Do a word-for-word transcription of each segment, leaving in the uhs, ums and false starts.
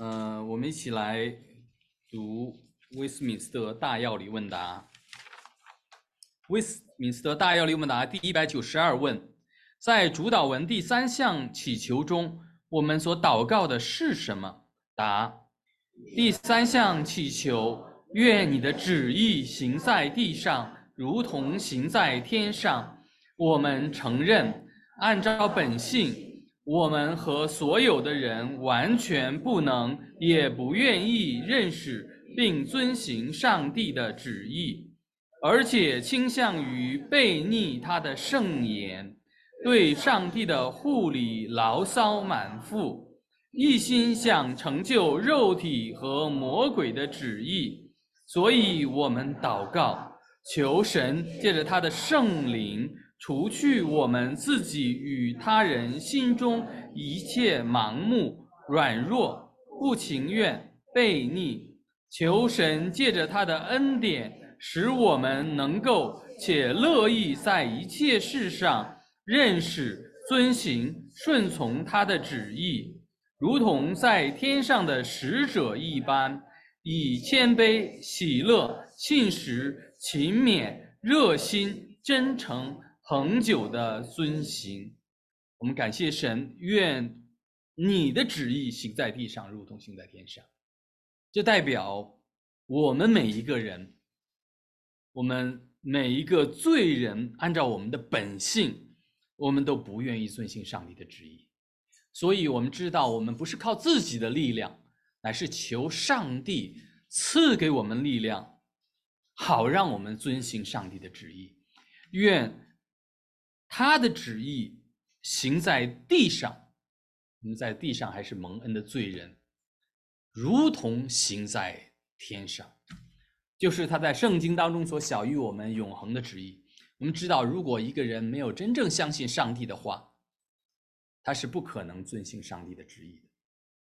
呃，我们一起来读威斯敏斯特大要理问答。威斯敏斯特大要理问答第一百九十二问：在主祷文第三项祈求中，我们所祷告的是什么？答：第三项祈求，愿你的旨意行在地上，如同行在天上。我们承认，按照本性，我们和所有的人完全不能也不愿意认识并遵行上帝的旨意，而且倾向于背逆他的圣言，对上帝的护理牢骚满腹，一心想成就肉体和魔鬼的旨意。所以我们祷告，求神借着他的圣灵除去我们自己与他人心中一切盲目、软弱、不情愿、悖逆，求神借着他的恩典，使我们能够且乐意在一切事上认识、遵行、顺从他的旨意，如同在天上的使者一般，以谦卑、喜乐、信实、勤勉、热心、真诚恒久的遵行。我们感谢神，愿你的旨意行在地上，如同行在天上。这代表我们每一个人，我们每一个罪人，按照我们的本性，我们都不愿意遵行上帝的旨意。所以我们知道，我们不是靠自己的力量，乃是求上帝赐给我们力量，好让我们遵行上帝的旨意。愿他的旨意行在地上，我们在地上还是蒙恩的罪人，如同行在天上，就是他在圣经当中所晓谕我们永恒的旨意。我们知道，如果一个人没有真正相信上帝的话，他是不可能遵行上帝的旨意的。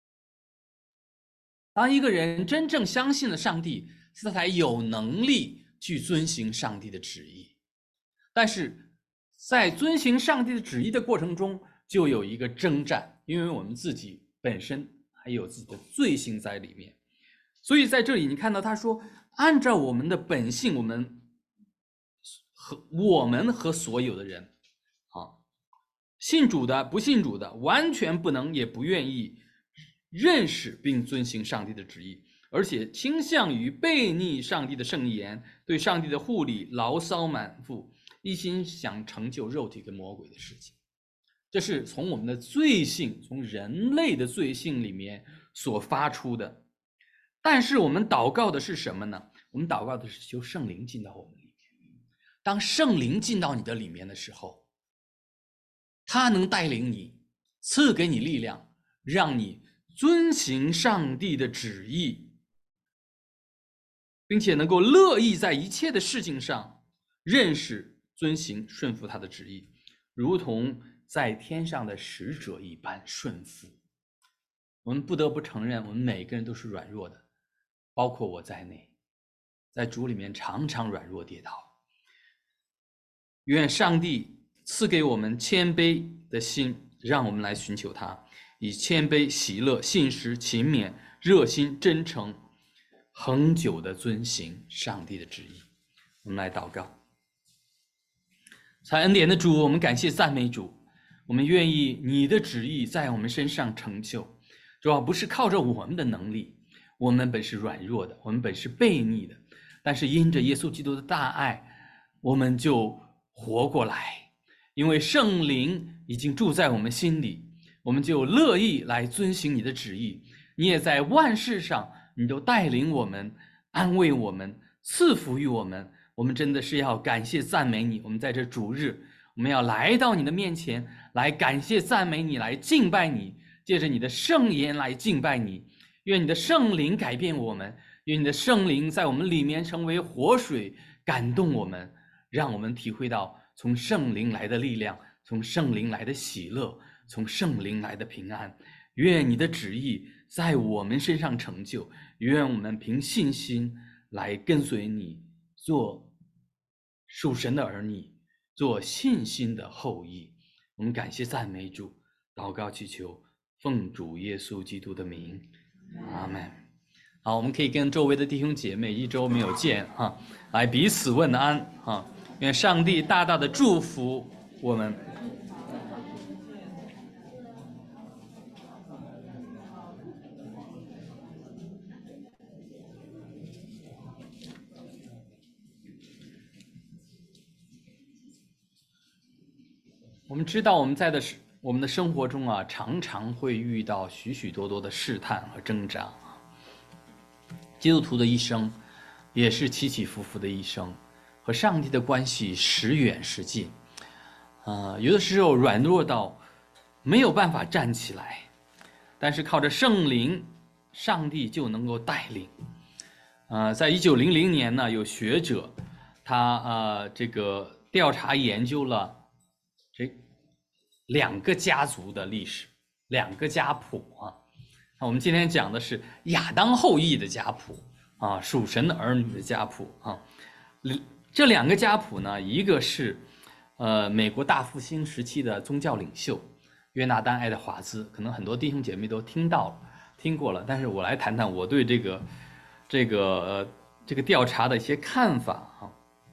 当一个人真正相信了上帝，他才有能力去遵行上帝的旨意。但是在遵行上帝的旨意的过程中，就有一个征战，因为我们自己本身还有自己的罪性在里面。所以在这里你看到他说，按照我们的本性，我们和我们和所有的人，啊，信主的、不信主的，完全不能也不愿意认识并遵行上帝的旨意，而且倾向于背逆上帝的圣言，对上帝的护理牢骚满腹，一心想成就肉体跟魔鬼的事情。这是从我们的罪性，从人类的罪性里面所发出的。但是我们祷告的是什么呢？我们祷告的是求圣灵进到我们里面。当圣灵进到你的里面的时候，他能带领你，赐给你力量，让你遵行上帝的旨意，并且能够乐意在一切的事情上认识、遵行、顺服他的旨意，如同在天上的使者一般顺服。我们不得不承认，我们每个人都是软弱的，包括我在内，在主里面常常软弱跌倒。愿上帝赐给我们谦卑的心，让我们来寻求他，以谦卑、喜乐、信实、勤勉、热心、真诚恒久的遵行上帝的旨意。我们来祷告。在恩典的主，我们感谢赞美主，我们愿意你的旨意在我们身上成就。主要不是靠着我们的能力，我们本是软弱的，我们本是悖逆的，但是因着耶稣基督的大爱，我们就活过来。因为圣灵已经住在我们心里，我们就乐意来遵行你的旨意。你也在万事上，你都带领我们，安慰我们，赐福于我们。我们真的是要感谢赞美你。我们在这主日，我们要来到你的面前，来感谢赞美你，来敬拜你，借着你的圣言来敬拜你。愿你的圣灵改变我们，愿你的圣灵在我们里面成为活水，感动我们，让我们体会到从圣灵来的力量，从圣灵来的喜乐，从圣灵来的平安。愿你的旨意在我们身上成就，愿我们凭信心来跟随你，做属神的儿女，做信心的后裔。我们感谢赞美主，祷告祈求，奉主耶稣基督的名， 阿门。好，我们可以跟周围的弟兄姐妹一周没有见哈，来彼此问安哈，愿上帝大大的祝福我们。我们知道我们在的是我们的生活中啊，常常会遇到许许多多的试探和挣扎。基督徒的一生也是起起伏伏的一生，和上帝的关系时远时近。呃，有的时候软弱到没有办法站起来，但是靠着圣灵，上帝就能够带领。呃，在一九零零年呢，有学者他呃这个调查研究了这两个家族的历史，两个家谱啊。我们今天讲的是亚当后裔的家谱啊，属神的儿女的家谱啊。这两个家谱呢，一个是呃美国大复兴时期的宗教领袖约拿丹·爱德华兹，可能很多弟兄姐妹都听到了、听过了，但是我来谈谈我对这个这个呃这个调查的一些看法啊。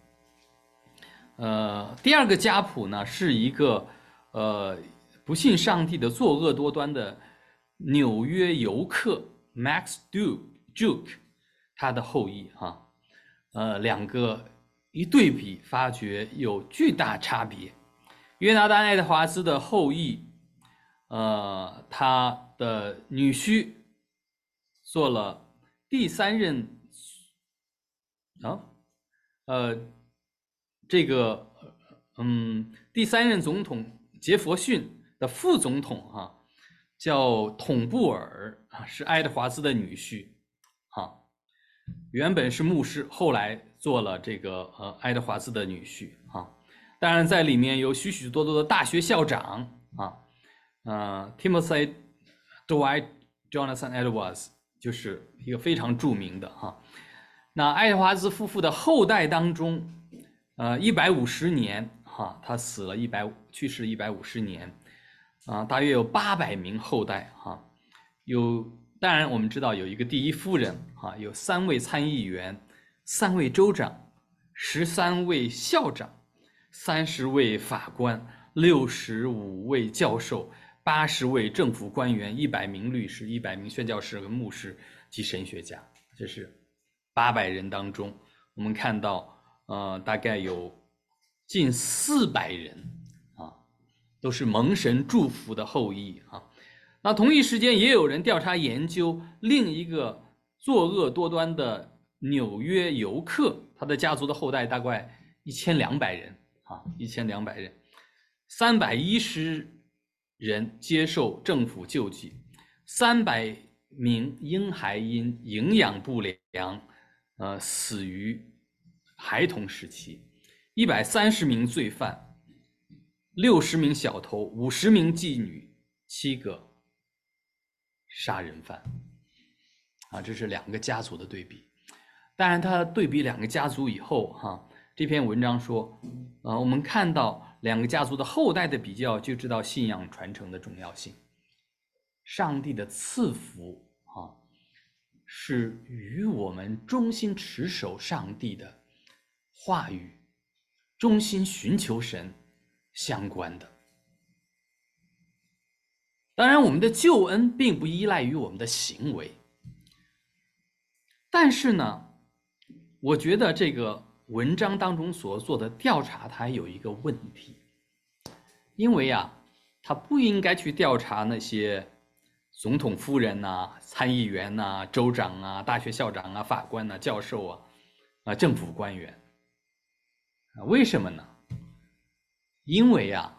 呃，第二个家谱呢，是一个呃不信上帝的作恶多端的纽约游客 Max Duke 他的后裔哈，呃，两个一对比，发觉有巨大差别。约拿丹·爱德华兹的后裔，呃，他的女婿做了第三任啊，呃，这个嗯，第三任总统杰佛逊的副总统啊，叫统布尔啊，是爱德华兹的女婿啊，原本是牧师，后来做了这个呃爱德华兹的女婿啊。当然，在里面有许许多多的大学校长啊，呃 ，Timothy Dwight Jonathan Edwards 就是一个非常著名的哈。那爱德华兹夫妇的后代当中，呃，一百五十年哈，他死了一百去世一百五十年啊，大约有八百名后代哈。有，当然我们知道有一个第一夫人哈，有三位参议员，三位州长，十三位校长。三十位法官，六十五位教授，八十位政府官员，一百名律师，一百名宣教士和牧师及神学家。这是八百人当中，我们看到，呃，大概有近四百人啊，都是蒙神祝福的后裔啊。那同一时间，也有人调查研究另一个作恶多端的纽约游客，他的家族的后代大概一千两百人。啊，一千两百人，三百一十人接受政府救济，三百名婴孩因营养不良，呃，死于孩童时期，一百三十名罪犯，六十名小偷，五十名妓女，七个杀人犯。啊，这是两个家族的对比。当然，他对比两个家族以后，哈。这篇文章说，呃，我们看到两个家族的后代的比较，就知道信仰传承的重要性。上帝的赐福啊，是与我们忠心持守上帝的话语、忠心寻求神相关的。当然，我们的救恩并不依赖于我们的行为，但是呢，我觉得这个文章当中所做的调查，它有一个问题，因为啊，他不应该去调查那些总统夫人呐、啊、参议员呐、啊、州长啊、大学校长啊、法官呐、啊、教授啊、啊政府官员啊，为什么呢？因为啊，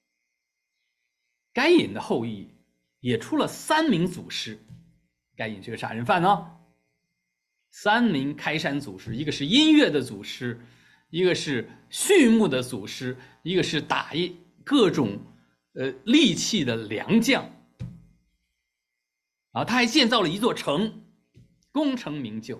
该隐的后裔也出了三名祖师，该隐这个杀人犯呢。三名开山祖师，一个是音乐的祖师，一个是畜牧的祖师，一个是打一各种呃利器的良将。啊，他还建造了一座城，功成名就。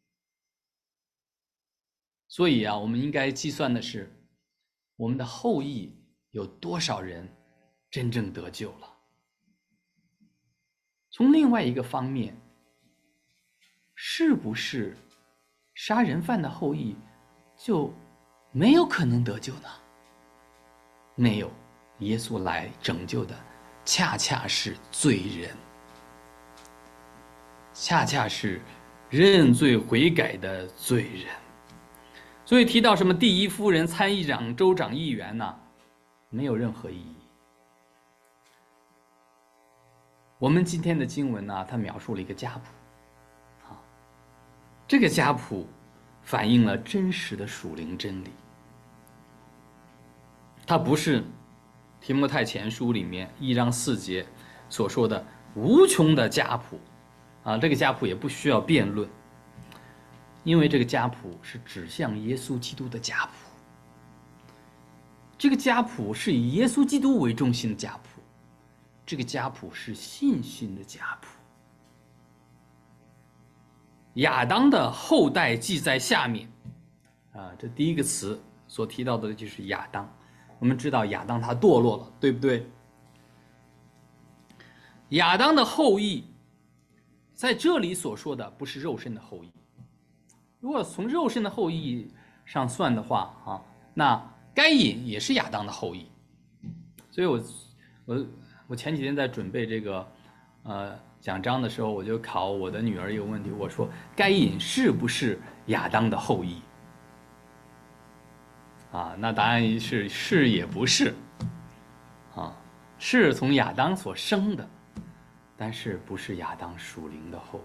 所以啊，我们应该计算的是，我们的后裔有多少人真正得救了。从另外一个方面， 是不是杀人犯的后裔就没有可能得救呢？没有，耶稣来拯救的恰恰是罪人，恰恰是认罪悔改的罪人。所以提到什么第一夫人、参议长、州长、议员呢、啊，没有任何意义。我们今天的经文呢、啊，它描述了一个家谱，啊，这个家谱反映了真实的属灵真理。它不是提摩太前书里面一章四节所说的无穷的家谱，啊，这个家谱也不需要辩论，因为这个家谱是指向耶稣基督的家谱。这个家谱是以耶稣基督为中心的家谱，这个家谱是信心的家谱。亚当的后代记在下面，啊，这第一个词所提到的就是亚当。我们知道亚当他堕落了，对不对？亚当的后裔在这里所说的不是肉身的后裔，如果从肉身的后裔上算的话啊，那该隐也是亚当的后裔。所以我我我前几天在准备这个呃讲章的时候，我就考我的女儿一个问题，我说该隐是不是亚当的后裔？啊，那答案是是也不是，啊，是从亚当所生的，但是不是亚当属灵的后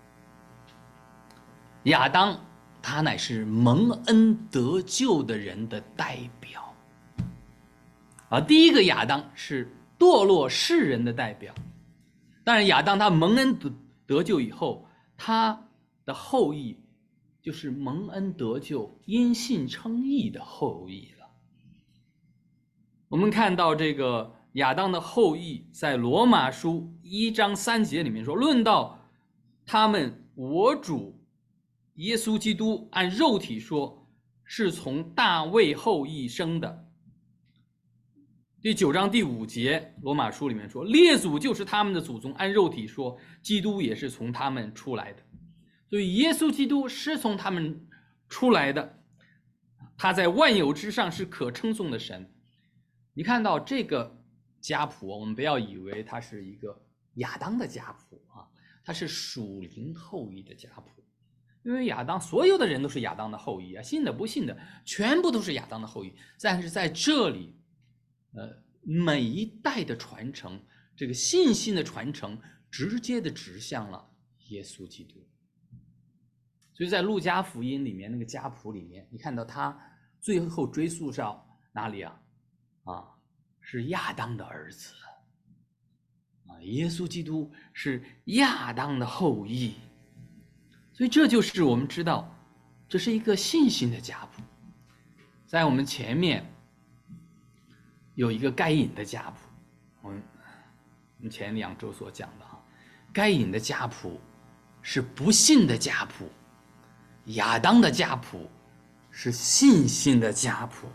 裔。亚当他乃是蒙恩得救的人的代表，啊，第一个亚当是堕落世人的代表，但是亚当他蒙恩得得救以后，他的后裔就是蒙恩得救因信称义的后裔了。我们看到这个亚当的后裔在罗马书一章三节里面说，论到他们我主耶稣基督按肉体说是从大卫后裔生的。第九章第五节罗马书里面说，列祖就是他们的祖宗，按肉体说基督也是从他们出来的。所以耶稣基督是从他们出来的，他在万有之上是可称颂的神。你看到这个家谱，我们不要以为它是一个亚当的家谱啊，它是属灵后裔的家谱。因为亚当所有的人都是亚当的后裔啊，信的不信的全部都是亚当的后裔。但是在这里呃，每一代的传承，这个信心的传承直接的指向了耶稣基督。所以在路加福音里面那个家谱里面，你看到他最后追溯到哪里啊？啊，是亚当的儿子啊，耶稣基督是亚当的后裔。所以这就是我们知道，这是一个信心的家谱。在我们前面有一个该隐的家谱，我们我们前两周所讲的哈，该隐的家谱是不信的家谱。亚当的家谱是信心的家谱。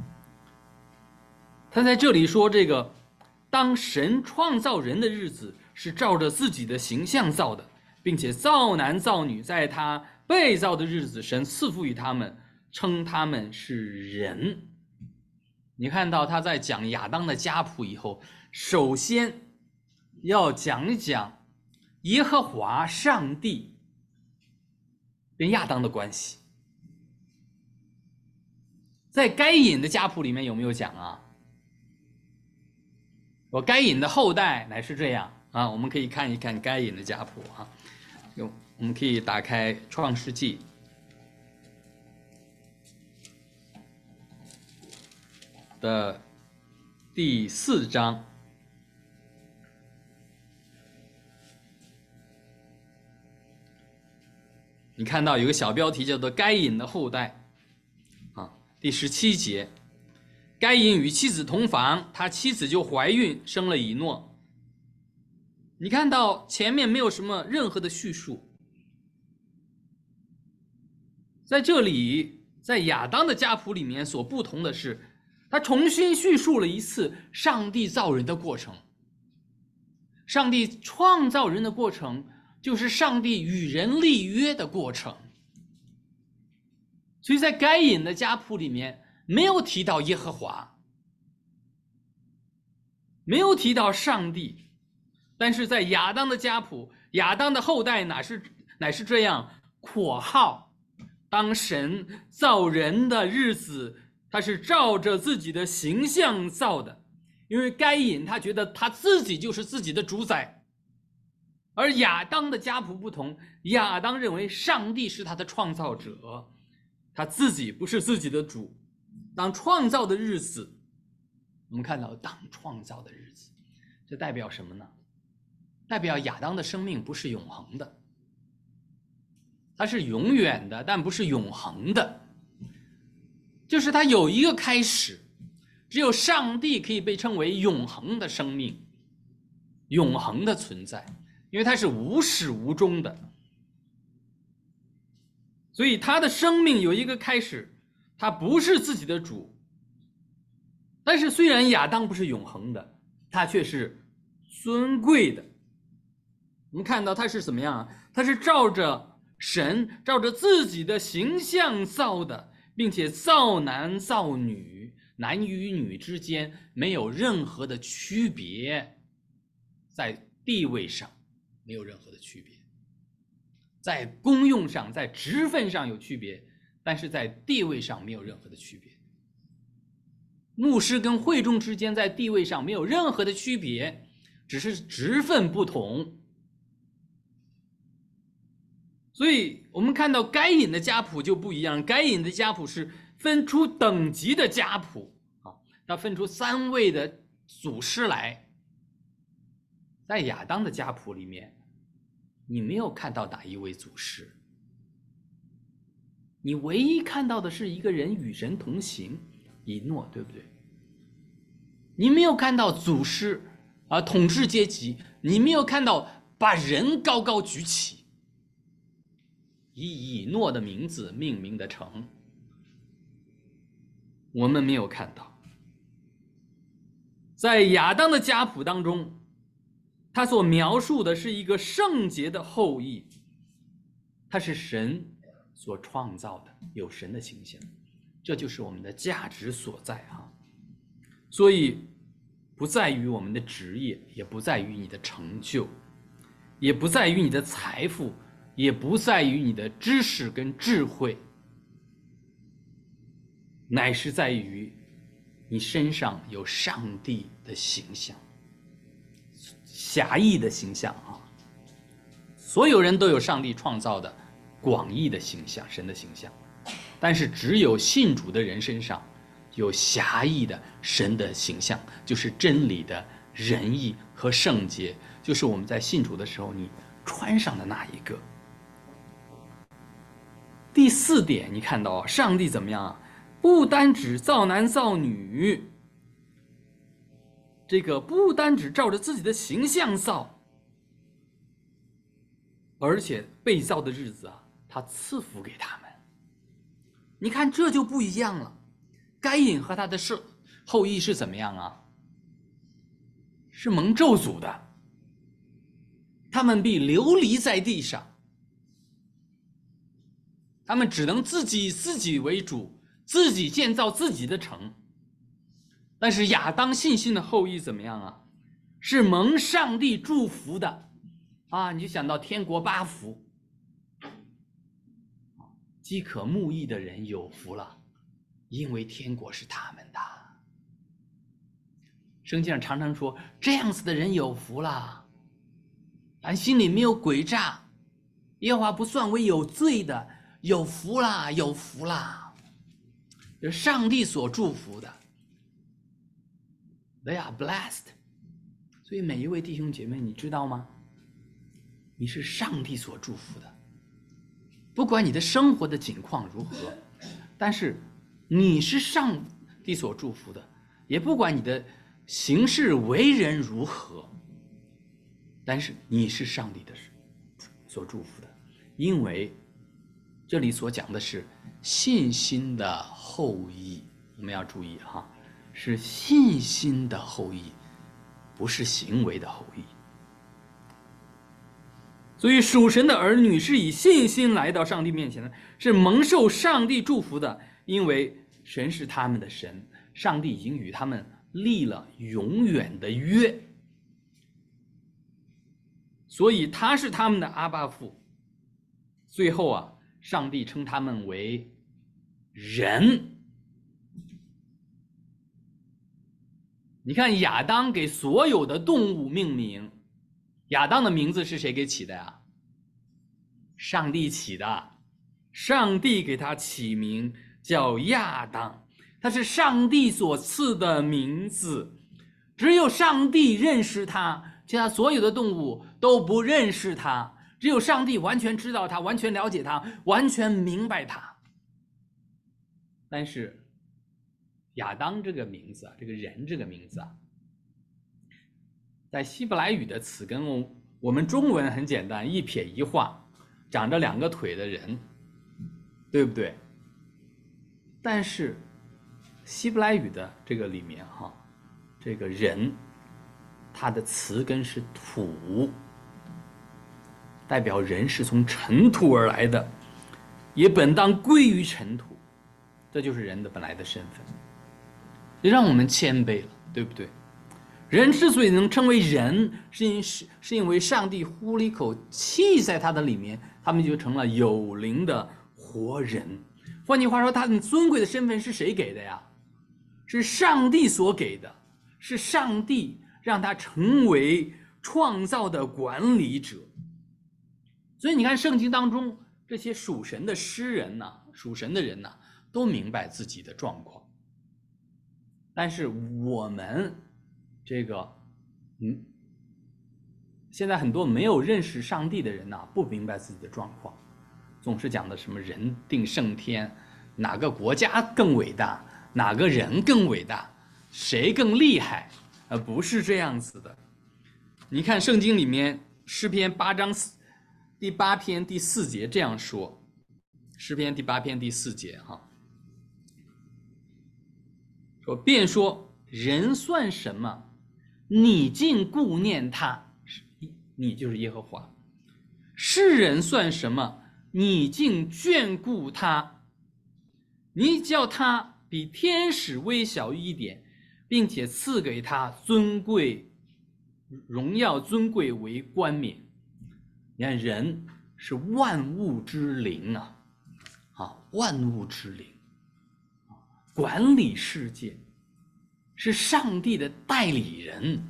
他在这里说，这个当神创造人的日子是照着自己的形象造的，并且造男造女，在他被造的日子，神赐福于他们，称他们是人。你看到他在讲亚当的家谱以后，首先要讲一讲耶和华上帝跟亚当的关系。在该隐的家谱里面有没有讲啊？我该隐的后代乃是这样啊，我们可以看一看该隐的家谱啊。我们可以打开创世纪的第四章。你看到有个小标题叫做该隐的后代啊，第十七节，该隐与妻子同房，他妻子就怀孕生了以诺。你看到前面没有什么任何的叙述，在这里在亚当的家谱里面所不同的是，他重新叙述了一次上帝造人的过程。上帝创造人的过程就是上帝与人立约的过程。所以在该隐的家谱里面没有提到耶和华，没有提到上帝，但是在亚当的家谱，亚当的后代乃是乃是这样括号，当神造人的日子，他是照着自己的形象造的，因为该隐他觉得他自己就是自己的主宰，而亚当的家谱不同，亚当认为上帝是他的创造者，他自己不是自己的主。当创造的日子，我们看到当创造的日子，这代表什么呢？代表亚当的生命不是永恒的，它是永远的，但不是永恒的，就是它有一个开始。只有上帝可以被称为永恒的生命，永恒的存在，因为它是无始无终的，所以他的生命有一个开始，他不是自己的主。但是虽然亚当不是永恒的，他却是尊贵的。我们看到他是怎么样啊？他是照着神照着自己的形象造的，并且造男造女，男与女之间没有任何的区别，在地位上没有任何的区别，在功用上在职分上有区别，但是在地位上没有任何的区别。牧师跟会众之间在地位上没有任何的区别，只是职分不同。所以我们看到该隐的家谱就不一样，该隐的家谱是分出等级的家谱啊，它分出三位的祖师来。在亚当的家谱里面，你没有看到哪一位祖师，你唯一看到的是一个人与神同行，以诺，对不对？你没有看到祖师啊，统治阶级，你没有看到把人高高举起，以以诺的名字命名的城，我们没有看到。在亚当的家谱当中，他所描述的是一个圣洁的后裔，他是神所创造的，有神的形象，这就是我们的价值所在啊。所以不在于我们的职业，也不在于你的成就，也不在于你的财富，也不在于你的知识跟智慧，乃是在于你身上有上帝的形象，狭义的形象啊。所有人都有上帝创造的广义的形象，神的形象，但是只有信主的人身上有狭义的神的形象，就是真理的仁义和圣洁，就是我们在信主的时候你穿上的那一个。第四点，你看到上帝怎么样啊？不单只造男造女，这个不单只照着自己的形象造，而且被造的日子啊，他赐福给他们。你看这就不一样了。该隐和他的后裔是怎么样啊？是蒙咒诅的，他们被流离在地上，他们只能自己以自己为主，自己建造自己的城。但是亚当信心的后裔怎么样啊？是蒙上帝祝福的啊！你就想到天国八福，饥渴慕义的人有福了，因为天国是他们的。圣经上常常说这样子的人有福了，俺心里没有诡诈，耶和华不算为有罪的，有福啦，有福啦，是上帝所祝福的。They are blessed。 所以每一位弟兄姐妹，你知道吗？你是上帝所祝福的，不管你的生活的境况如何，但是你是上帝所祝福的，也不管你的行事为人如何，但是你是上帝的所祝福的。因为这里所讲的是信心的后裔，我们要注意哈，是信心的后裔，不是行为的后裔。 所以属神的儿女是以信心来到上帝面前的，是蒙受上帝祝福的，因为神是他们的神，上帝已经与他们立了永远的约，所以他是他们的阿爸父。最后啊，上帝称他们为人。你看亚当给所有的动物命名，亚当的名字是谁给起的呀？上帝起的，上帝给他起名叫亚当，他是上帝所赐的名字，只有上帝认识他，其他所有的动物都不认识他，只有上帝完全知道他，完全了解他，完全明白他。但是亚当这个名字啊，这个人这个名字啊，在希伯来语的词根，我们中文很简单，一撇一画，长着两个腿的人，对不对？但是希伯来语的这个里面哈，这个人它的词根是土，代表人是从尘土而来的，也本当归于尘土，这就是人的本来的身份，也让我们谦卑了，对不对？人之所以能称为人，是因是是因为上帝呼了一口气在他的里面，他们就成了有灵的活人。换句话说，他们尊贵的身份是谁给的呀？是上帝所给的，是上帝让他成为创造的管理者。所以你看圣经当中这些属神的诗人呐、啊，属神的人呐、啊，都明白自己的状况。但是我们这个嗯，现在很多没有认识上帝的人呐、啊，不明白自己的状况，总是讲的什么人定胜天，哪个国家更伟大，哪个人更伟大，谁更厉害，而不是这样子的。你看圣经里面诗篇八章第八篇第四节这样说，诗篇第八篇第四节哈，说便说人算什么，你竟顾念他，你就是耶和华；世人算什么，你竟眷顾他。你叫他比天使微小一点，并且赐给他尊贵、荣耀、尊贵为冠冕。你看，人是万物之灵啊，啊，万物之灵，管理世界，是上帝的代理人。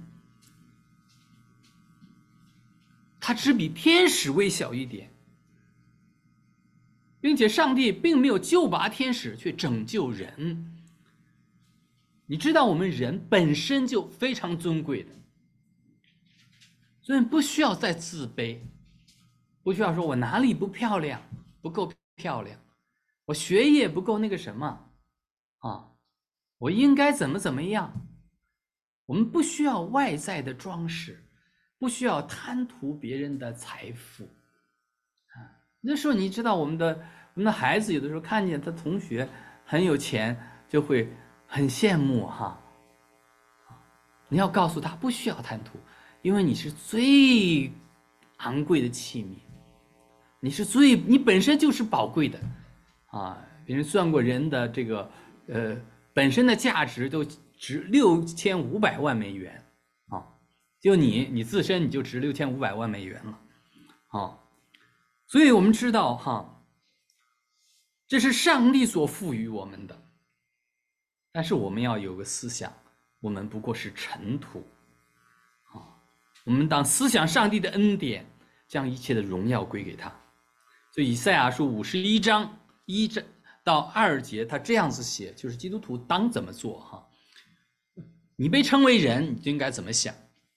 他只比天使微小一点，并且上帝并没有救拔天使去拯救人。你知道我们人本身就非常尊贵的，所以不需要再自卑，不需要说我哪里不漂亮，不够漂亮，我学业不够那个什么啊，我应该怎么怎么样。我们不需要外在的装饰，不需要贪图别人的财富。那时候你知道我们的我们的孩子有的时候看见他同学很有钱，就会很羡慕哈。你要告诉他不需要贪图，因为你是最昂贵的器皿，你是最你本身就是宝贵的啊。别人算过人的这个呃本身的价值都值六千五百万美元啊，就你你自身你就值六千五百万美元了啊。所以我们知道哈，这是上帝所赋予我们的，但是我们要有个思想，我们不过是尘土啊。我们当思想上帝的恩典，将一切的荣耀归给他。所以以赛亚书五十一章一到二节，他这样子写，就是基督徒当怎么做哈？你被称为人，你就应该怎么想？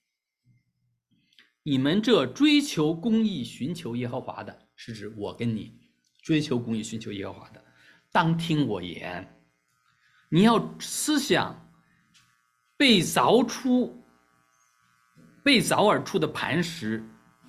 你们这追求公义、寻求耶和华的，是指我跟你追求公义、寻求耶和华的，当听我言。你要思想被凿出、被凿而出的磐石，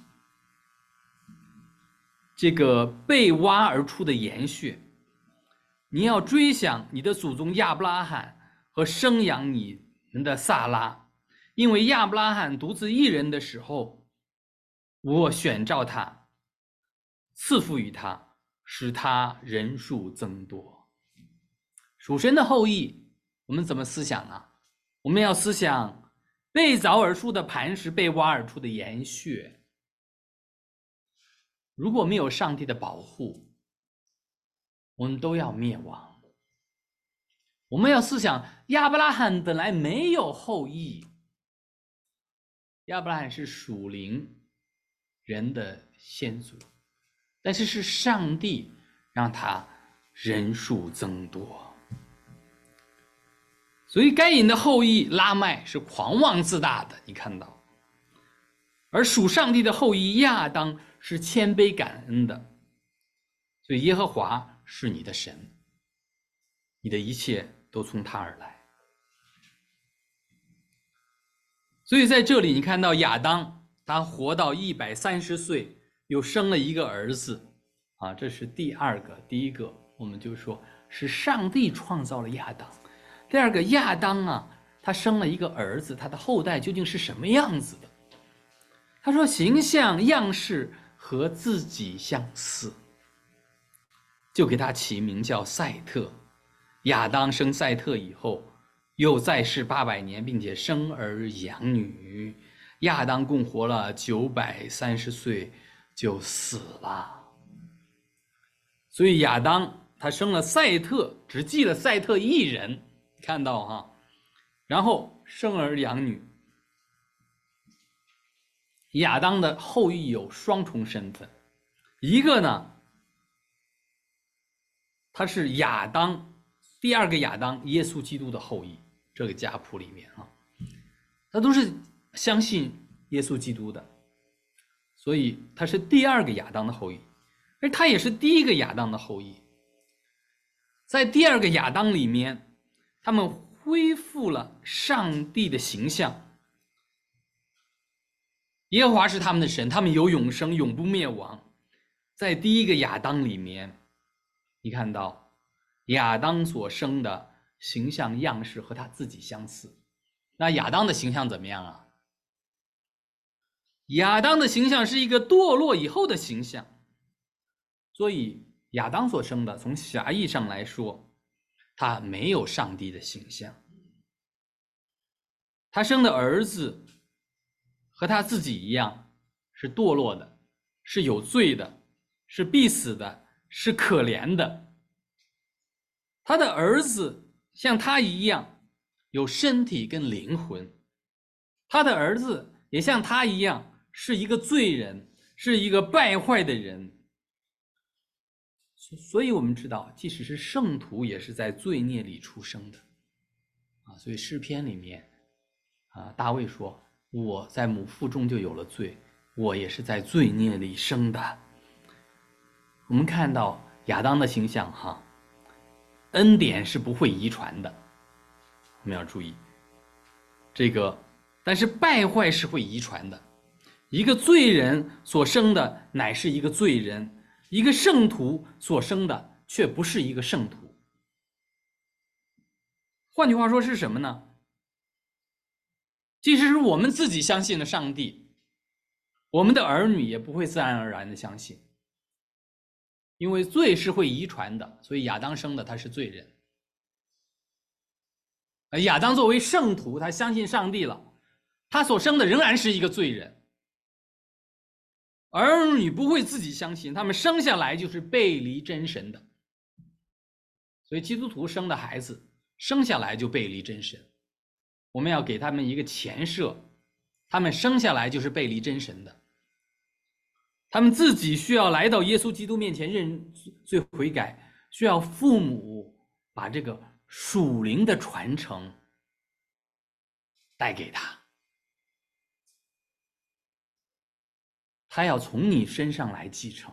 这个被挖而出的岩穴。你要追想你的祖宗亚伯拉罕和生养你们的撒拉，因为亚伯拉罕独自一人的时候， 我选召他，赐福于他，使他人数增多。属神的后裔，我们怎么思想呢？我们要思想被凿而出的磐石，被挖而出的岩穴。如果没有上帝的保护，我们都要灭亡。我们要思想亚伯拉罕本来没有后裔，亚伯拉罕是属灵人的先祖，但是是上帝让他人数增多。所以该隐的后裔拉麦是狂妄自大的，你看到，而属上帝的后裔亚当是谦卑感恩的。所以耶和华是你的神，你的一切都从他而来。所以在这里你看到亚当他活到一百三十岁，又生了一个儿子啊，这是第二个。第一个我们就说是上帝创造了亚当，第二个亚当啊，他生了一个儿子，他的后代究竟是什么样子的？他说形象样式和自己相似，就给他起名叫赛特。亚当生赛特以后，又在世八百年，并且生儿养女。亚当共活了九百三十岁就死了。所以亚当他生了赛特，只记了赛特一人，看到哈，然后生儿养女。亚当的后裔有双重身份，一个呢，他是亚当第二个亚当耶稣基督的后裔，这个家谱里面啊，他都是相信耶稣基督的，所以他是第二个亚当的后裔，而他也是第一个亚当的后裔。在第二个亚当里面，他们恢复了上帝的形象，耶和华是他们的神，他们有永生，永不灭亡。在第一个亚当里面，你看到亚当所生的形象样式和他自己相似。那亚当的形象怎么样啊？亚当的形象是一个堕落以后的形象，所以亚当所生的，从狭义上来说，他没有上帝的形象。他生的儿子和他自己一样，是堕落的，是有罪的，是必死的，是可怜的。他的儿子像他一样有身体跟灵魂，他的儿子也像他一样是一个罪人，是一个败坏的人。所以我们知道，即使是圣徒也是在罪孽里出生的啊。所以诗篇里面啊，大卫说，我在母腹中就有了罪，我也是在罪孽里生的。我们看到亚当的形象哈，恩典是不会遗传的，我们要注意这个，但是败坏是会遗传的。一个罪人所生的乃是一个罪人，一个圣徒所生的却不是一个圣徒。换句话说是什么呢？即使是我们自己相信了上帝，我们的儿女也不会自然而然的相信，因为罪是会遗传的，所以亚当生的他是罪人。而亚当作为圣徒，他相信上帝了，他所生的仍然是一个罪人。儿女不会自己相信，他们生下来就是背离真神的。所以基督徒生的孩子生下来就背离真神，我们要给他们一个前设，他们生下来就是背离真神的，他们自己需要来到耶稣基督面前认罪悔改，需要父母把这个属灵的传承带给他，他要从你身上来继承，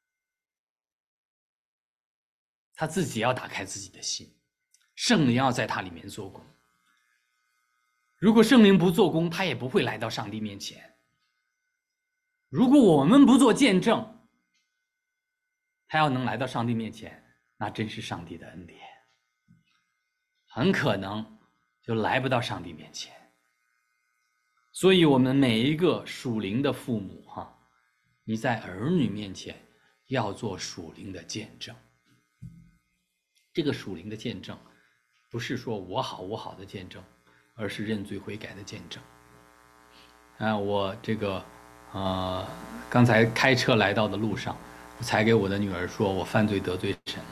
他自己要打开自己的心，圣灵要在他里面做工。如果圣灵不做工，他也不会来到上帝面前。如果我们不做见证，他要能来到上帝面前，那真是上帝的恩典，很可能就来不到上帝面前。所以我们每一个属灵的父母哈， 你在儿女面前要做属灵的见证。这个属灵的见证不是说我好我好的见证，而是认罪悔改的见证。啊，我这个呃刚才开车来到的路上，我才给我的女儿说我犯罪得罪神了。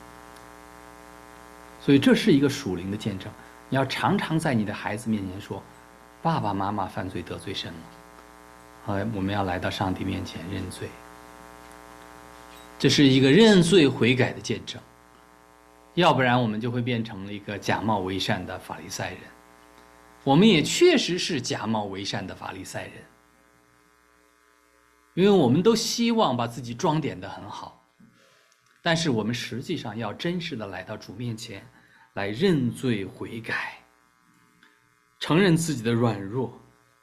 所以这是一个属灵的见证，你要常常在你的孩子面前说，爸爸妈妈犯罪得罪神了，呃，我们要来到上帝面前认罪。这是一个认罪悔改的见证，要不然我们就会变成了一个假冒为善的法利赛人。我们也确实是假冒为善的法利赛人，因为我们都希望把自己装点得很好，但是我们实际上要真实的来到主面前，来认罪悔改，承认自己的软弱。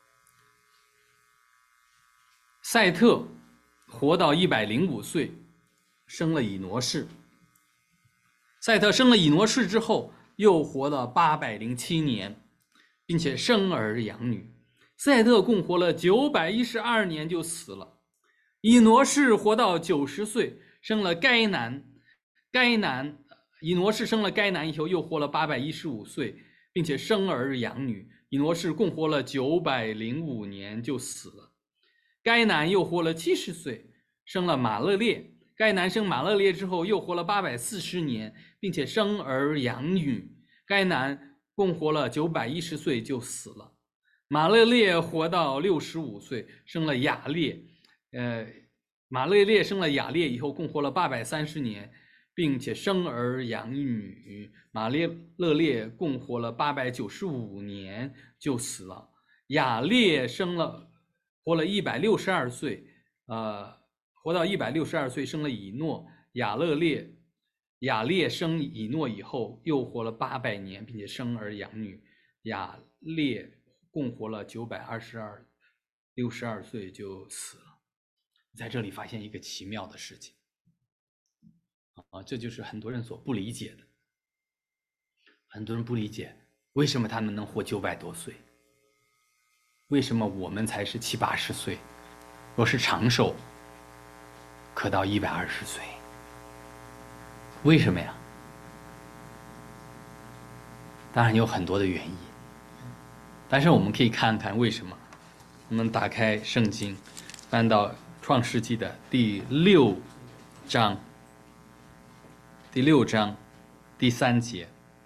赛特活到一百零五岁，生了以挪士。赛特生了以挪士之后，又活了八百零七年，并且生儿养女。赛特共活了九百一十二年就死了。以挪士活到九十岁，生了该南。该南以挪士生了该南以后，又活了八百一十五岁，并且生儿养女。以挪士共活了九百零五年就死了。该南又活了七十岁，生了马勒列。该南生马勒列之后，又活了八百四十年，并且生儿养女。该南共活了九百一十岁就死了。马勒列活到六十五岁，生了雅列。呃，马勒列生了雅列以后，共活了八百三十年，并且生儿养女。马勒列共活了八百九十五年就死了。雅列生了活了一百六十二岁，呃，活到一百六十二岁生了以诺。雅勒列雅列生以诺以后，又活了八百年，并且生儿养女。雅列共活了九百二十二，六十二岁就死了。在这里发现一个奇妙的事情啊，这就是很多人所不理解的。很多人不理解为什么他们能活九百多岁，为什么我们才是七八十岁，若是长寿可到一百二十岁？为什么呀？当然有很多的原因，但是我们可以看看为什么。我们打开圣经，翻到创世纪的第六章，第六章第三节，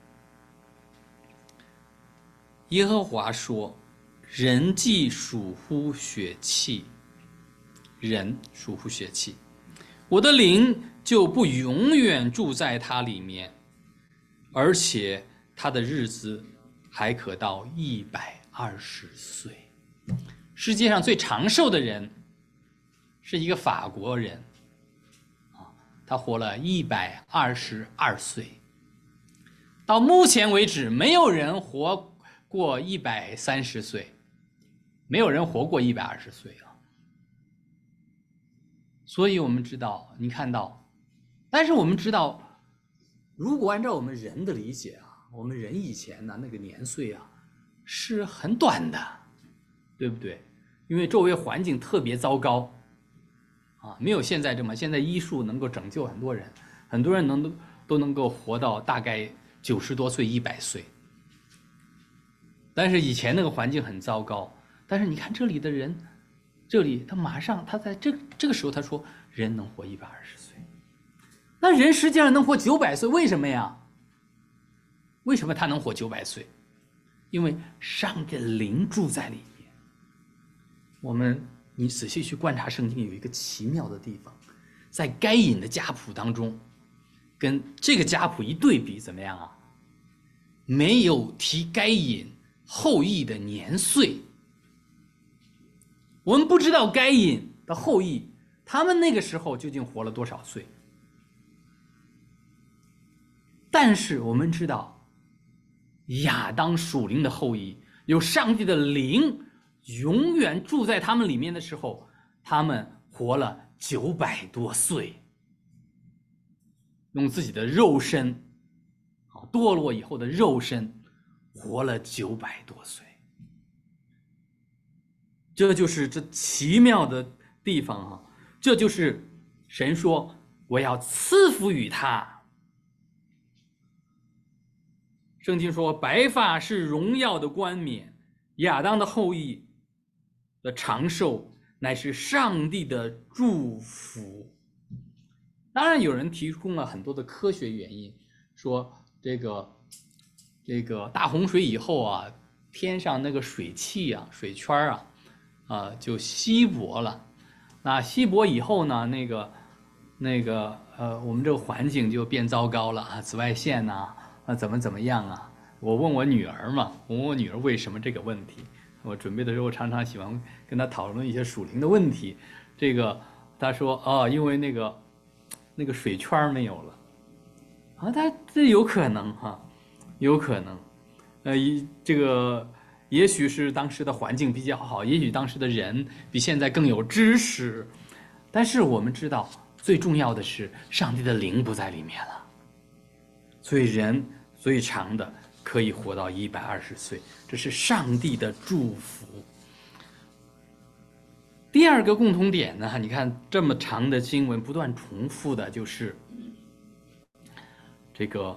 耶和华说：人既属乎血气，人属乎血气，我的灵就不永远住在他里面，而且他的日子还可到一百二十岁。世界上最长寿的人是一个法国人，啊，他活了一百二十二岁。到目前为止，没有人活过一百三十岁，没有人活过一百二十岁啊。所以我们知道，你看到，但是我们知道，如果按照我们人的理解啊，我们人以前呢那个年岁啊是很短的，对不对？因为周围环境特别糟糕啊，没有现在这么，现在医术能够拯救很多人，很多人能都能够活到大概九十多岁、一百岁。但是以前那个环境很糟糕，但是你看这里的人，这里他马上他在这这个时候他说人能活一百二十岁，那人实际上能活九百岁，为什么呀？为什么他能活九百岁？因为上帝的灵住在里面。我们你仔细去观察圣经，有一个奇妙的地方，在该隐的家谱当中，跟这个家谱一对比，怎么样啊？没有提该隐后裔的年岁。我们不知道该隐的后裔他们那个时候究竟活了多少岁，但是我们知道亚当属灵的后裔有上帝的灵永远住在他们里面的时候，他们活了九百多岁，用自己的肉身堕落以后的肉身活了九百多岁。这就是这奇妙的地方啊！ 这就是神说我要赐福于他。圣经说白发是荣耀的冠冕，亚当的后裔的长寿乃是上帝的祝福。当然有人提供了很多的科学原因，说这个这个大洪水以后啊，天上那个水汽啊水圈啊啊就稀薄了，那稀薄以后呢，那个那个呃我们这个环境就变糟糕了啊，紫外线呐啊怎么怎么样啊。我问我女儿嘛，我问我女儿为什么这个问题，我准备的时候常常喜欢跟她讨论一些属灵的问题。这个她说哦，因为那个那个水圈没有了啊，她这有可能哈、啊，有可能，呃，这个也许是当时的环境比较好，也许当时的人比现在更有知识，但是我们知道最重要的是上帝的灵不在里面了，所以人最长的可以活到一百二十岁，这是上帝的祝福。第二个共同点呢，你看这么长的经文不断重复的就是这个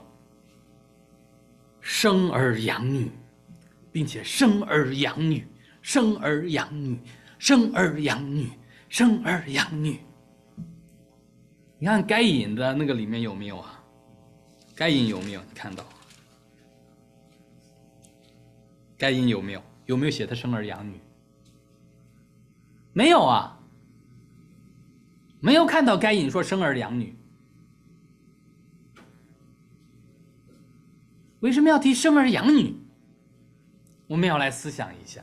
生儿养女，并且生儿养女，生儿养女，生儿养女，生儿养女。你看该隐的那个里面有没有啊？该隐有没有？你看到该隐有没有？有没有写他生儿养女？没有啊，没有看到该隐说生儿养女。为什么要提生儿养女？我们要来思想一下。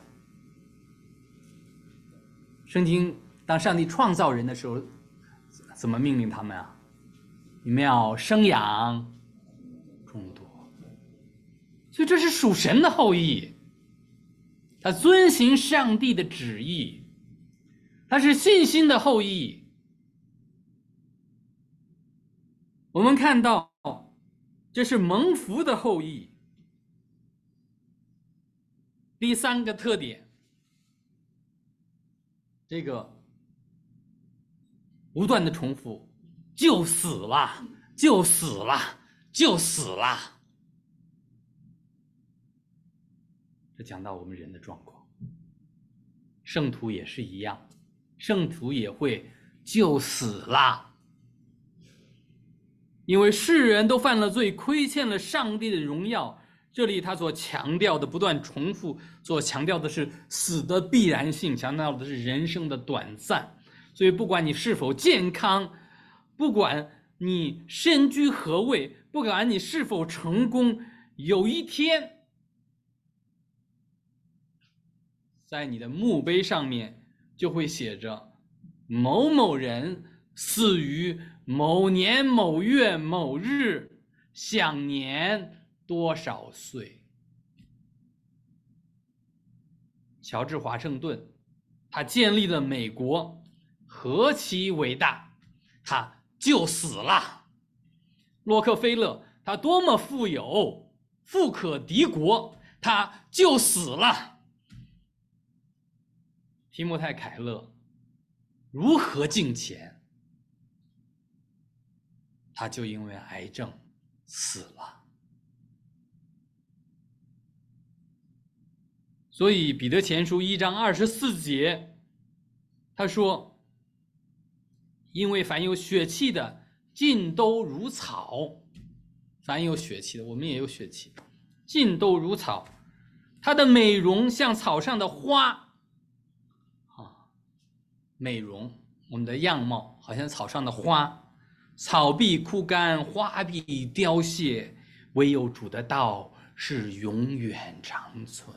圣经当上帝创造人的时候，怎么命令他们啊？你们要生养众多，所以这是属神的后裔，他遵行上帝的旨意，他是信心的后裔。我们看到这是蒙福的后裔。第三个特点，这个不断的重复，就死了，就死了，就死了。这讲到我们人的状况，圣徒也是一样，圣徒也会就死了。因为世人都犯了罪，亏欠了上帝的荣耀。这里他所强调的不断重复，所强调的是死的必然性，强调的是人生的短暂。所以不管你是否健康，不管你身居何位，不管你是否成功，有一天在你的墓碑上面就会写着某某人死于某年某月某日，享年多少岁。乔治华盛顿他建立了美国，何其伟大，他就死了。洛克菲勒他多么富有，富可敌国，他就死了。提摩太凯勒如何敬虔，他就因为癌症死了。所以彼得前书一章二十四节他说，因为凡有血气的尽都如草，凡有血气的，我们也有血气，尽都如草，它的美容像草上的花啊，美容我们的样貌好像草上的花，草必枯干，花必凋谢，唯有主的道是永远长存。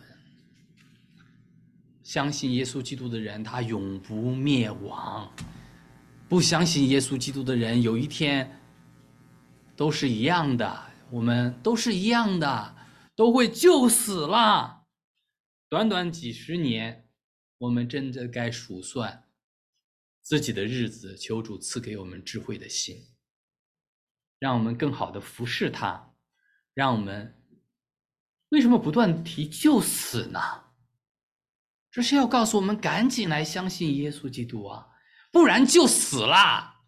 相信耶稣基督的人，他永不灭亡；不相信耶稣基督的人，有一天都是一样的，我们都是一样的，都会就死了。短短几十年，我们真的该数算自己的日子，求主赐给我们智慧的心，让我们更好的服侍他。让我们为什么不断提就死呢？这是要告诉我们赶紧来相信耶稣基督啊， 不然就死了。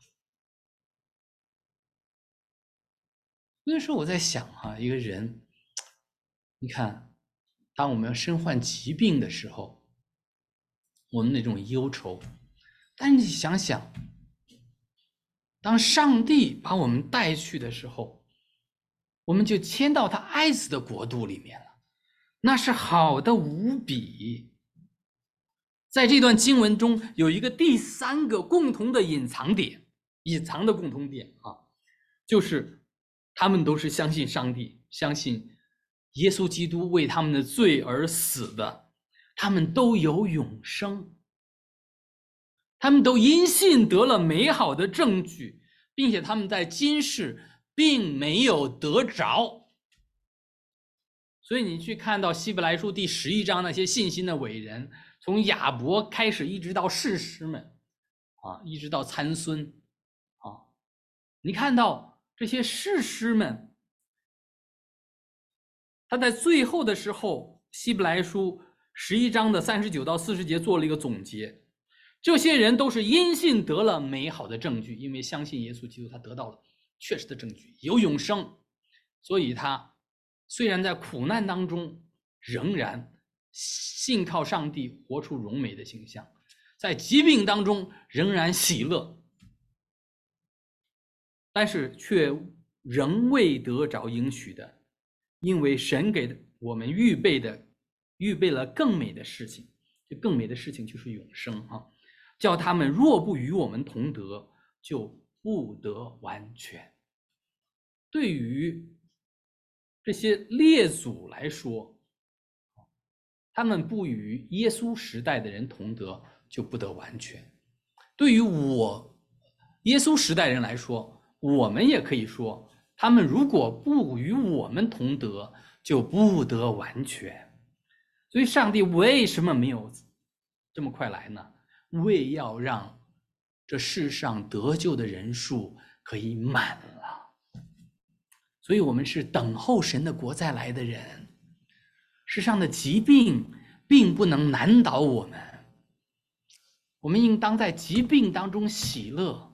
那时候我在想啊，一个人，你看，当我们身患疾病的时候，我们那种忧愁，但是你想想，当上帝把我们带去的时候，我们就迁到他爱子的国度里面了，那是好的无比。在这段经文中有一个第三个共同的隐藏点，隐藏的共同点啊，就是他们都是相信上帝，相信耶稣基督为他们的罪而死的，他们都有永生，他们都因信得了美好的证据，并且他们在今世并没有得着。所以你去看到希伯来书第十一章那些信心的伟人，从亚伯开始一直到士师们啊，一直到参孙啊，你看到这些士师们，他在最后的时候，希伯来书十一章的三十九到四十节做了一个总结，这些人都是因信得了美好的证据，因为相信耶稣基督，他得到了确实的证据，有永生，所以他虽然在苦难当中仍然信靠上帝，活出荣美的形象，在疾病当中仍然喜乐，但是却仍未得着应许的，因为神给我们预备的预备了更美的事情，这更美的事情就是永生啊！叫他们若不与我们同得，就不得完全。对于这些列祖来说，他们不与耶稣时代的人同得，就不得完全。对于我耶稣时代人来说，我们也可以说，他们如果不与我们同得，就不得完全。所以上帝为什么没有这么快来呢？为要让这世上得救的人数可以满了。所以我们是等候神的国再来的人。世上的疾病并不能难倒我们，我们应当在疾病当中喜乐。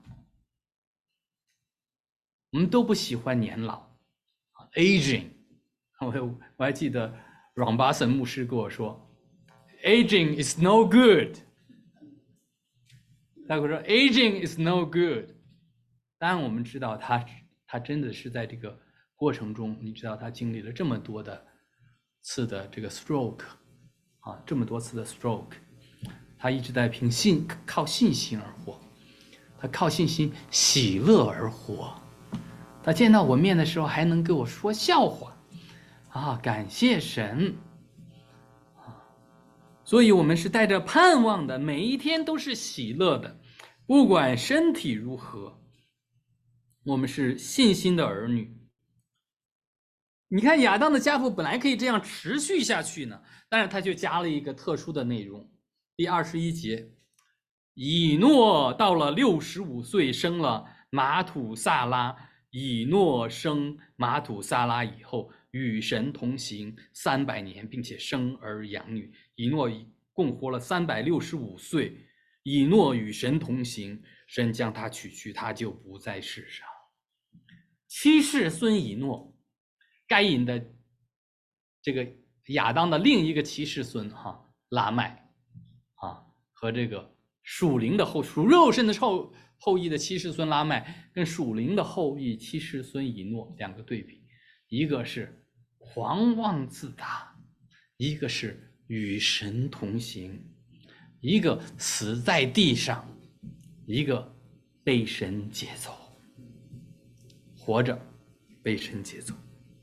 我们都不喜欢年老 aging， 我我还记得阮巴森牧师跟我说 aging is no good， 他跟我说 aging is no good。 当然我们知道他他真的是在这个过程中，你知道他经历了这么多的次的这个 stroke 啊，这么多次的 stroke， 他一直在凭信靠信心而活，他靠信心喜乐而活。他见到我面的时候还能跟我说笑话啊，感谢神啊！所以我们是带着盼望的，每一天都是喜乐的，不管身体如何，我们是信心的儿女。你看亚当的家谱本来可以这样持续下去呢，但是他却加了一个特殊的内容。第二十一节，以诺到了六十五岁，生了马土萨拉。以诺生马土萨拉以后，与神同行三百年，并且生儿养女。以诺共活了三百六十五岁。以诺与神同行，神将他取去，他就不在世上。七世孙以诺，该隐的这个亚当的另一个七世孙哈拉麦啊，和这个属灵的后属肉身的后后裔的七世孙拉麦跟属灵的后裔七世孙以诺两个对比，一个是狂妄自大，一个是与神同行，一个死在地上，一个被神接走，活着被神接走。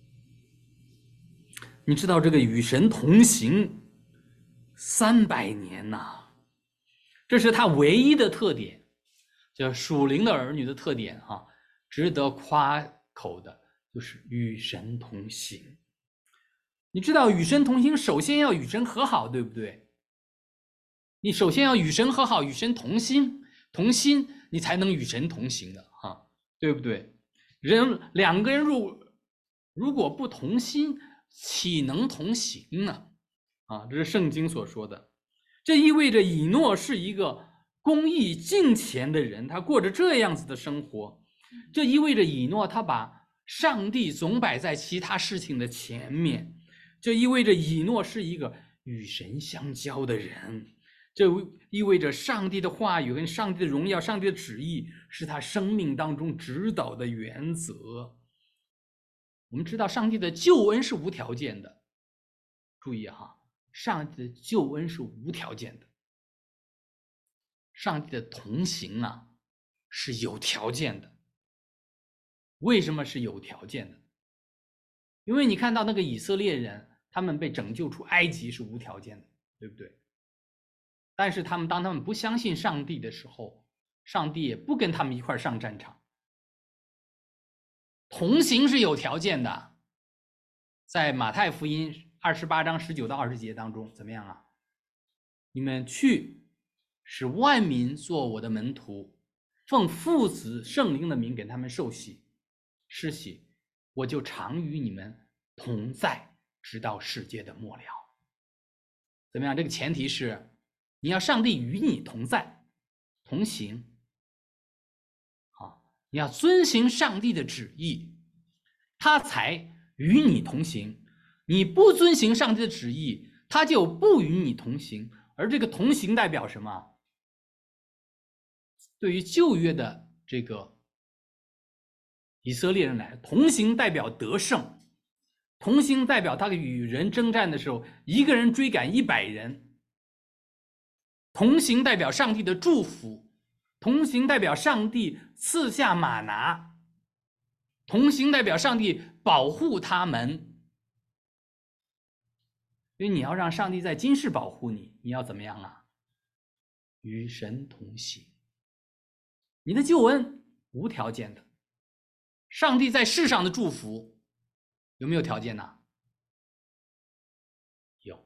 你知道这个与神同行三百年呐、啊，这是他唯一的特点，叫属灵的儿女的特点啊，值得夸口的就是与神同行。你知道与神同行首先要与神和好，对不对？你首先要与神和好，与神同心，同心你才能与神同行的啊，对不对？人两个人如如果不同心，岂能同行呢？啊，这是圣经所说的。这意味着以诺是一个公义敬虔的人，他过着这样子的生活，这意味着以诺他把上帝总摆在其他事情的前面，这意味着以诺是一个与神相交的人，这意味着上帝的话语跟上帝的荣耀、上帝的旨意是他生命当中指导的原则。我们知道上帝的救恩是无条件的，注意哈，上帝的救恩是无条件的。上帝的同行啊是有条件的。为什么是有条件的？因为你看到那个以色列人，他们被拯救出埃及是无条件的，对不对？但是他们当他们不相信上帝的时候，上帝也不跟他们一块上战场。同行是有条件的，在马太福音二十八章十九到二十节当中，怎么样啊？你们去使万民做我的门徒，奉父子圣灵的名给他们受洗施洗，我就常与你们同在，直到世界的末了。怎么样？这个前提是你要上帝与你同在同行，好，你要遵行上帝的旨意，他才与你同行。你不遵行上帝的旨意，他就不与你同行。而这个同行代表什么？对于旧约的这个以色列人来，同行代表得胜，同行代表他与人征战的时候，一个人追赶一百人。同行代表上帝的祝福，同行代表上帝赐下玛拿，同行代表上帝保护他们。因为你要让上帝在今世保护你，你要怎么样啊？与神同行。你的救恩无条件的，上帝在世上的祝福有没有条件呢？有。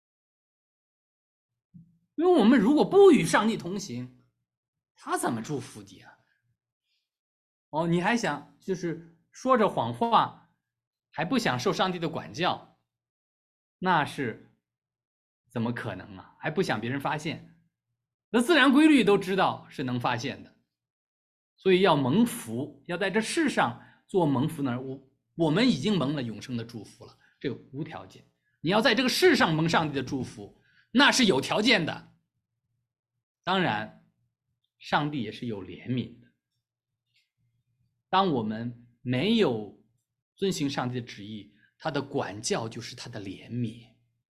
因为我们如果不与上帝同行，他怎么祝福你啊？哦，你还想就是说着谎话，还不想受上帝的管教，那是怎么可能啊？还不想别人发现，那自然规律都知道是能发现的。所以要蒙福，要在这世上做蒙福呢，我我们已经蒙了永生的祝福了，这个无条件。你要在这个世上蒙上帝的祝福，那是有条件的。当然，上帝也是有怜悯的。当我们没有遵行上帝的旨意，他的管教就是他的怜悯。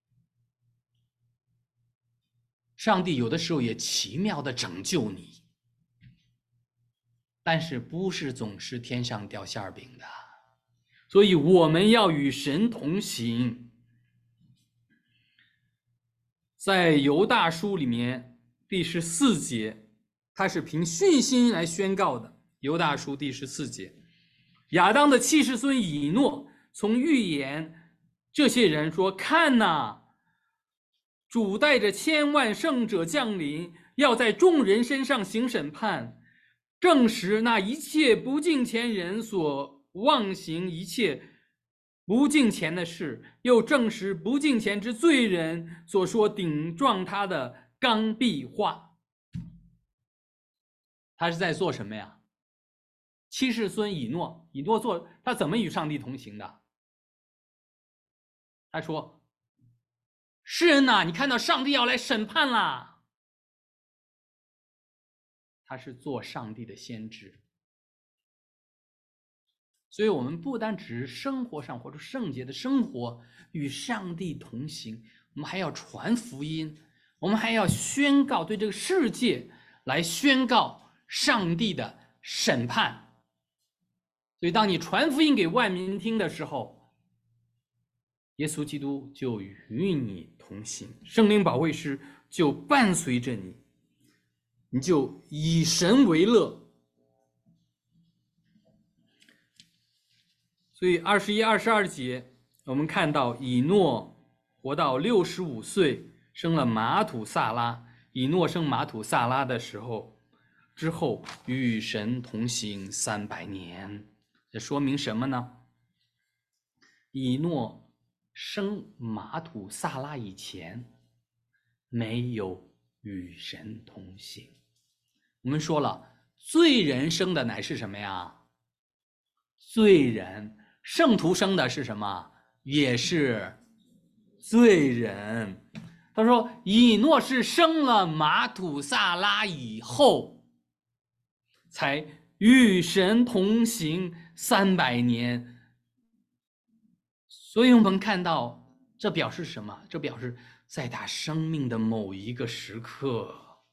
上帝有的时候也奇妙的拯救你，但是不是总是天上掉馅饼的，所以我们要与神同行。在犹大书里面第十四节，他是凭信心来宣告的。犹大书第十四节，亚当的七世孙以诺从预言这些人说，看哪，主带着千万圣者降临，要在众人身上行审判，证实那一切不敬虔人所妄行一切不敬虔的事，又证实不敬虔之罪人所说顶撞他的刚愎话。他是在做什么呀？七世孙以诺，以诺做他怎么与上帝同行的？他说，世人呐、啊，你看到上帝要来审判啦。他是做上帝的先知。所以我们不单只是生活上活出圣洁的生活，与上帝同行，我们还要传福音，我们还要宣告，对这个世界来宣告上帝的审判。所以当你传福音给万民听的时候，耶稣基督就与你同行，圣灵保惠师就伴随着你，你就以神为乐。所以二十一、二十二节，我们看到以诺活到六十五岁，生了马土萨拉。以诺生马土萨拉的时候，之后与神同行三百年。这说明什么呢？以诺生马土萨拉以前，没有与神同行。 我们说了，罪人生的乃是什么呀？罪人。圣徒生的是什么？也是罪人。他说以诺是生了马土萨拉以后，才与神同行三百年。所以我们看到这表示什么？这表示在他生命的某一个时刻，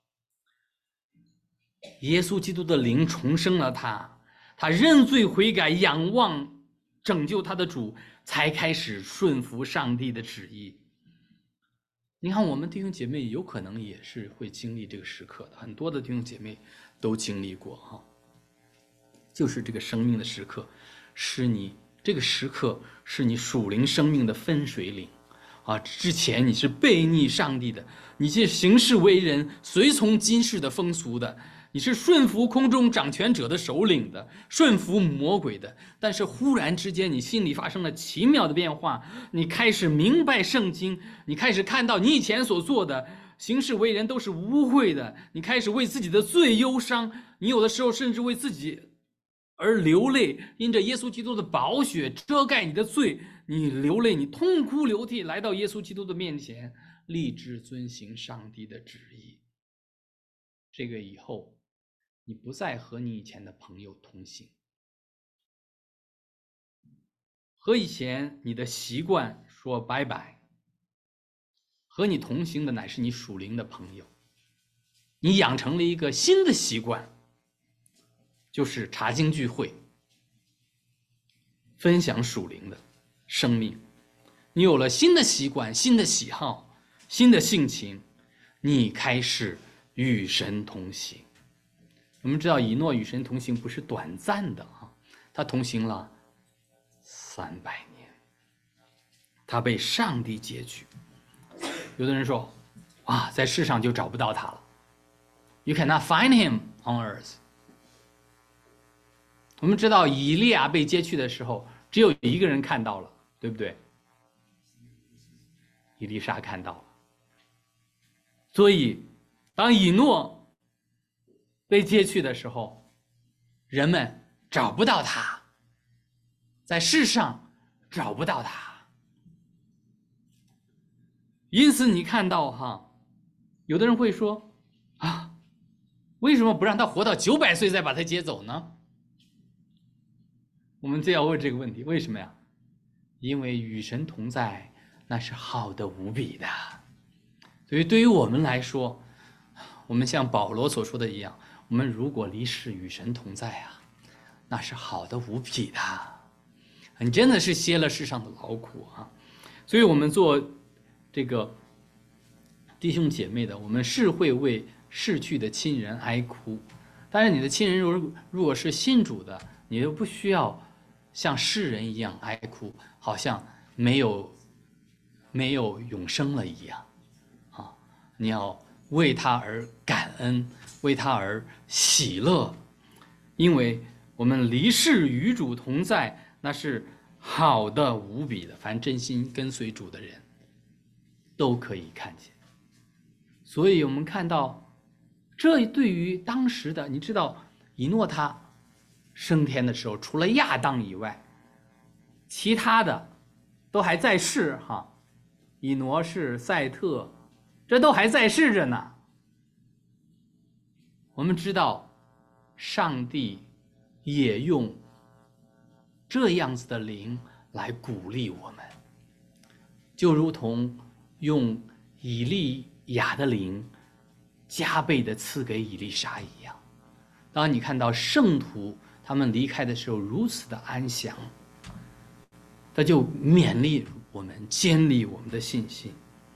耶稣基督的灵重生了他，他认罪悔改，仰望拯救他的主，才开始顺服上帝的旨意。你看，我们弟兄姐妹有可能也是会经历这个时刻的，很多的弟兄姐妹都经历过哈。就是这个生命的时刻，是你这个时刻是你属灵生命的分水岭啊！之前你是悖逆上帝的，你是行事为人随从今世的风俗的，你是顺服空中掌权者的首领的，顺服魔鬼的。但是忽然之间，你心里发生了奇妙的变化，你开始明白圣经，你开始看到你以前所做的行事为人都是污秽的，你开始为自己的罪忧伤，你有的时候甚至为自己而流泪，因着耶稣基督的宝血遮盖你的罪，你流泪，你痛哭流涕，来到耶稣基督的面前，立志遵行上帝的旨意。这个以后你不再和你以前的朋友同行，和以前你的习惯说拜拜，和你同行的乃是你属灵的朋友。你养成了一个新的习惯，就是查经聚会，分享属灵的生命。你有了新的习惯，新的喜好，新的性情，你开始与神同行。我们知道以诺与神同行不是短暂的啊，他同行了三百年，他被上帝接去。有的人说啊，在世上就找不到他了， You cannot find him on earth。 我们知道以利亚被接去的时候，只有一个人看到了，对不对？以利沙看到了。所以当以诺被接去的时候，人们找不到他，在世上找不到他。因此你看到哈，有的人会说啊，为什么不让他活到九百岁再把他接走呢？我们就要问这个问题，为什么呀？因为与神同在，那是好的无比的。所以对于我们来说，我们像保罗所说的一样，我们如果离世与神同在啊，那是好的无比的。你真的是歇了世上的劳苦啊！所以我们做这个弟兄姐妹的，我们是会为逝去的亲人哀哭。但是你的亲人如如果是信主的，你就不需要像世人一样哀哭，好像没有没有永生了一样啊！你要为他而感恩，为他而喜乐，因为我们离世与主同在，那是好的无比的。凡真心跟随主的人都可以看见。所以我们看到，这对于当时的，你知道以诺他升天的时候，除了亚当以外，其他的都还在世哈。以挪士、赛特，这都还在世着呢。我们知道上帝也用这样子的灵来鼓励我们，就如同用以利亚的灵加倍的赐给以利沙一样。当你看到圣徒他们离开的时候如此的安详，他就勉励我们，坚立我们的信心。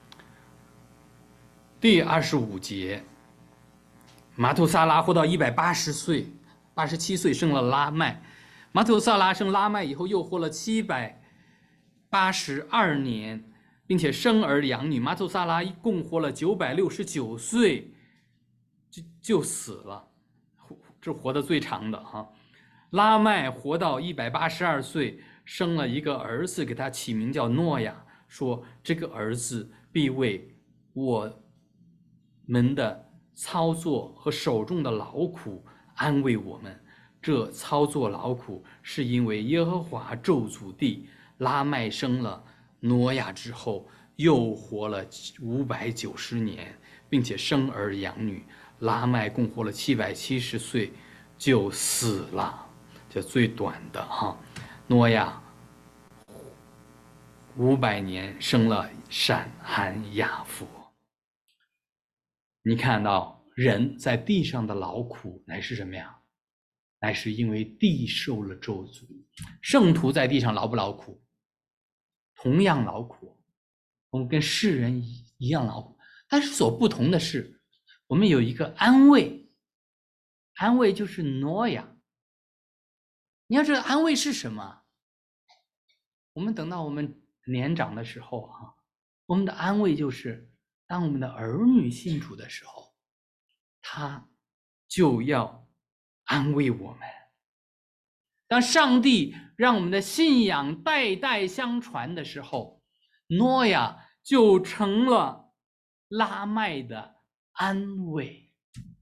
第二十五节，马土萨拉活到一百八十岁，八十七岁生了拉麦。马土萨拉生拉麦以后，又活了七百八十二年，并且生儿养女。马土萨拉一共活了九百六十九岁，就就死了，这活得最长的哈。拉麦活到一百八十二岁，生了一个儿子，给他起名叫诺亚，说这个儿子必为我们的操作和手中的劳苦安慰我们。这操作劳苦是因为耶和华咒诅地，拉麦生了挪亚之后又活了五百九十年，并且生儿养女。拉麦共活了七百七十岁就死了，这最短的哈。挪亚五百年生了闪、含、雅弗。你看到人在地上的劳苦乃是什么呀？乃是因为地受了咒诅。圣徒在地上劳不劳苦？同样劳苦，我们跟世人一样劳苦，但是所不同的是，我们有一个安慰，安慰就是挪亚。你要知道安慰是什么？我们等到我们年长的时候啊，我们的安慰就是当我们的儿女信主的时候，他就要安慰我们。当上帝让我们的信仰代代相传的时候，挪亚就成了拉麦的安慰。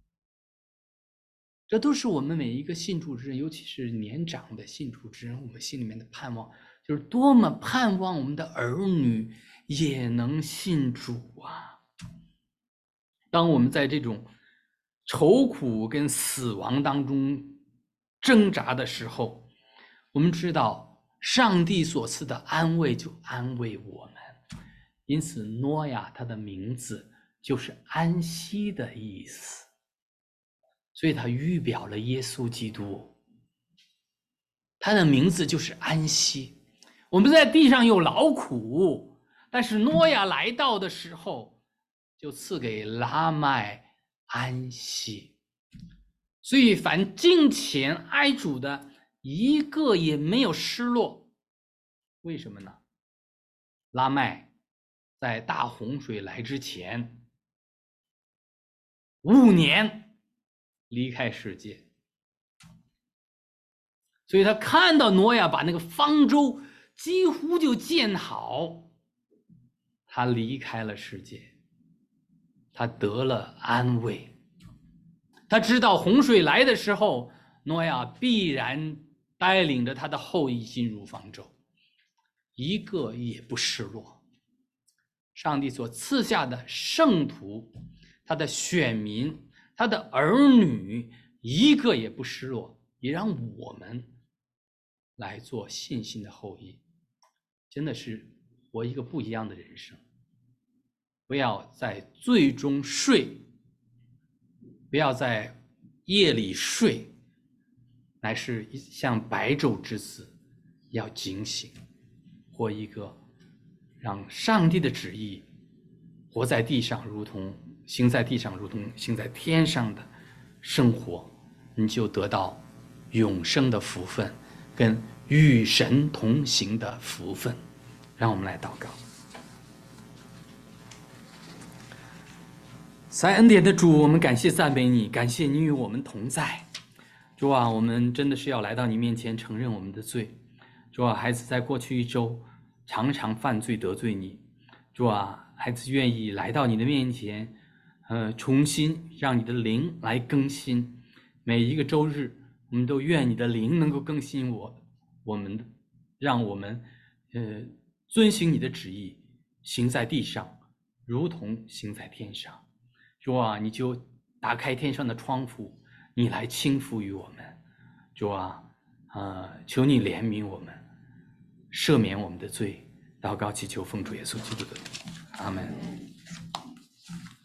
这都是我们每一个信主之人，尤其是年长的信主之人，我们心里面的盼望，就是多么盼望我们的儿女也能信主啊！当我们在这种愁苦跟死亡当中挣扎的时候，我们知道上帝所赐的安慰就安慰我们。因此挪亚他的名字就是安息的意思，所以他预表了耶稣基督，他的名字就是安息。我们在地上有劳苦，但是挪亚来到的时候就赐给拉麦安息。所以凡敬虔爱主的一个也没有失落。为什么呢？拉麦在大洪水来之前五年离开世界，所以他看到挪亚把那个方舟几乎就建好，他离开了世界，他得了安慰。他知道洪水来的时候，挪亚必然带领着他的后裔进入方舟，一个也不失落。上帝所赐下的圣徒，他的选民，他的儿女，一个也不失落，也让我们来做信心的后裔。真的是活一个不一样的人生。不要在罪中睡，不要在夜里睡，乃是像白昼之子，要警醒，活一个让上帝的旨意活在地上，如同行在地上，如同行在天上的生活，你就得到永生的福分，跟与神同行的福分。让我们来祷告。在恩典的主，我们感谢赞美你，感谢你与我们同在。主啊，我们真的是要来到你面前承认我们的罪。主啊，孩子在过去一周常常犯罪得罪你。主啊，孩子愿意来到你的面前，呃，重新让你的灵来更新。每一个周日，我们都愿你的灵能够更新我，我们，让我们，呃，遵行你的旨意，行在地上，如同行在天上。主啊，你就打开天上的窗户，你来倾覆于我们。主啊，呃，求你怜悯我们，赦免我们的罪。祷告祈求奉主耶稣基督的名，阿们。